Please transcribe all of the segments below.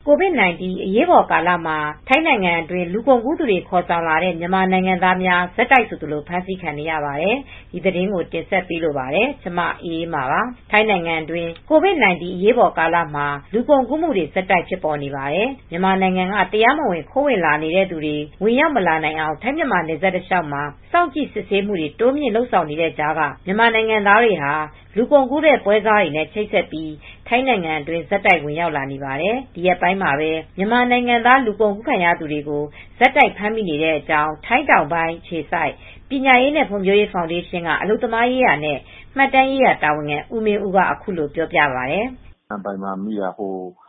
COVID-19 အရေးပေါ်ကာလမှာထိုင်းနိုင်ငံအတွင်းလူကုန်ကူးသူတွေခေါ်ဆောင်လာတဲ့မြန်မာနိုင်ငံသားများဆက်တိုက်ဆိုသလိုဖမ်းဆီးခံနေရပါတယ်။ဒီသတင်းကိုတင်ဆက်ပေးလိုပါတယ်။ကျမအေးအေးမာပါ။ထိုင်းနိုင်ငံအတွင်း COVID-19 အရေးပေါ်ကာလမှာလူကုန်ကူးမှုတွေဆက်တိုက်ဖြစ်ပေါ်နေပါတယ်။မြန်မာနိုင်ငံကတရားမဝင်ခိုးဝင်လာနေတဲ့သူတွေဝင်ရောက်မလာနိုင်အောင်ထိုင်းမြန်မာနယ်စပ်တစ်လျှောက်မှာစောင့်ကြည့်စစ်ဆေးမှုတွေတိုးမြင့်လုပ်ဆောင်နေတဲ့ကြားကမြန်မာနိုင်ငံသားတွေဟာလူကုန်ကူးတဲ့ပွဲစားတွေနဲ့ချိတ်ဆက်ပြီးထိုင်းနိုင်ငံအတွင်းဇက်တိုက်ဝင်ရောက်လာနေပါတယ်။ဒီရက်ပိုင်းမှာပဲမြန်မာနိုင်ငံသားလူကုန်ကူးခံရသူတွေကိုဇက်တိုက်ဖမ်းမိနေတဲ့အကြောင်းထိုင်းတောင်ပိုင်းခြေစိုက်ပညာရေးနဲ့ဖွံ့ဖြိုးရေးဖောင်ဒေးရှင်းကအလုပ်သမားရေးရာနဲ့မှတ်တမ်းရေးရာတာဝန်ခံဦးမင်းဦးကအခုလိုပြောပြပါတယ်။“ပိုင်မှာမိတာ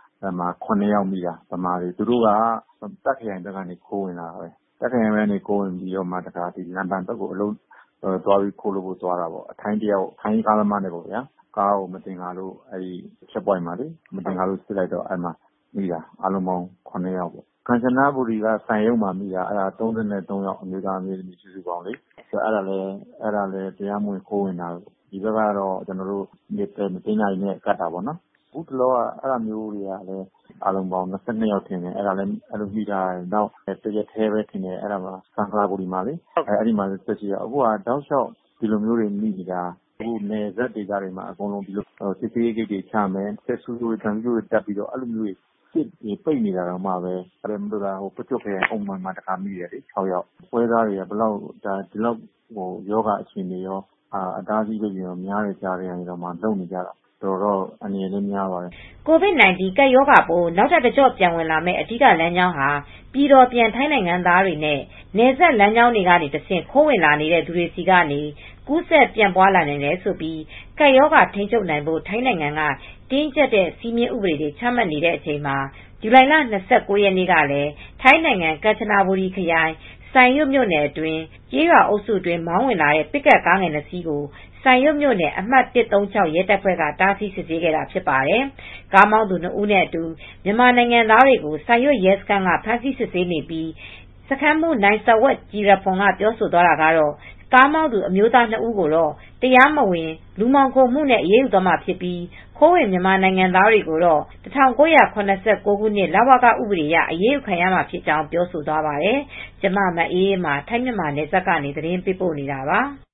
7 ယောက်မိတာဗမာတွေသူတို့ကတာ့ခ်ခရိုင်ဘက်ကနေခိုးဝင်လာတာပဲ။တာ့ခ်ခရိုင်ဘက်ကနေခိုးဝင်ပြီးတော့မှလန်ဘန်ဘက်ကိုအလုပ်သွားပြီးခိုးလုပ်ဖို့သွားတာပေါ့။ထိုင်းကားသမားနဲ့ပေါ့ဗျာ။ကားကိုမသင်္ကာလို့ချက်ပွိုင့်မှာမသင်္ကာလို့စစ်လိုက်တော့မိတာအားလုံးပေါင်း7 ယောက်ပေါ့။ကမ်ချနဘူရီကဆိုင်ရုံမှာမိတာ33ယောက်အမျိုးသားအမျိုးသမီးစုစုပေါင်းလေ။အဲဒါလည်းတရားမဝင်ခိုးဝင်တာဒီဘက်ကတော့မတင်ကြနဲ့ကတ်တာပေါ့နော်။အခုတလောကအဲဒါမျိုးတွေကလည်းအားလုံးပေါင်း22ယောက်ထင်တယ်။အဲဒါလည်းမိတာနောက်တရက်သေးပဲထင်တယ်။အဲဒါမှစံခလာဘူရီမှာလေအဲဒီမှာဆက်ရှိအခုကတောက်လျှောက်ဒီလိုမျိုးတွေမိနေတာအခုနယ်စပ်ဒေသတွေမှာအကုန်လုံးဒီလိုစစ်ဆေးရေးဂိတ်တွေချမယ်ဆက်စုတွေတန်စုတွေတက်ပြီးတော့အဲလိုမျိုးတွေပိတ်နေတာတော့မှပဲအဲ့ဒါပကျွတ်ခရိုင်အုံမန်မှာတခါမိတယ်လေ6ယောက်ပွဲသားတွေကဘလောက်ဒီလောက်ယောဂအခြေအနေရောအသားကြီးတွေရောများနေကြတယ်တော့မှလုံနေကြတာတော့အနေနဲ့များပါတယ်။ COVID-19 ကပ်ရောဂါပိုးနောက်ထပ်တကျော့ပြန်ဝင်လာမယ့်အဓိကလမ်းကြောင်းဟာပြည်တော်ပြန်ထိုင်းနိုင်ငံသားတွေနဲ့နယ်စပ်လမ်းကြောင်းတွေကနေတဆင့်ခိုးဝင်လာနေတဲ့သူတွေစီကနေကူးစက်ပြန့်ပွားလာနိုင်တယ်ဆိုပြီးကပ်ရောဂါထိန်းချုပ်နိုင်ဖို့ထိုင်းနိုင်ငံကတင်းကျပ်တဲ့စည်းမျဉ်းဥပဒေတွေချမှတ်နေတဲ့အချိန်မှာဇူလိုင်လ29 ရက်နေ့ကလည်းထိုင်းနိုင်ငံကမ်ချနဘူရီခရိုင်ဆိုင်ရွတ်မြို့နယ်အတွင်းကျေးရွာအုပ်စုအတွင်းမောင်းဝင်လာတဲ့ပစ်ကပ်ကားငယ်2စီးကိုဆိုင်ရွတ်မြို့နယ်အမှတ်136ရဲတပ်ဖွဲ့ကတားဆီးစစ်ဆေးခဲ့တာဖြစ်ပါတယ်။ကားမောင်းသူ2ဦးနဲ့အတူမြန်မာနိုင်ငံသားတွေကိုဆိုင်ရွတ်ရဲစခန်းကဖမ်းဆီးစစ်ဆေးနေပြီးစခန်းမှူးနိုင်စဝတ်ဂျီရဖွန်ကပြောဆိုသွားတာကတော့ကားမောင်းသူအမျိုးသား2ဦးကိုတော့တရားမဝင်လူမှောင်ခိုမှုနဲ့အရေးယူသွားမှာဖြစ်ပြီးခိုးဝင်မြန်မာနိုင်ငံသားတွေကိုတော့1989 ခုနှစ်လဝကဥပဒေအရအရေးယူခံရမှာဖြစ်ကြောင်းပြောဆိုသွားပါတယ်။ကျမမအေးအေးမာထိုင်းမြန်မာနယ်စပ်ကနေသတင်းပေးပို့နေတာပါ။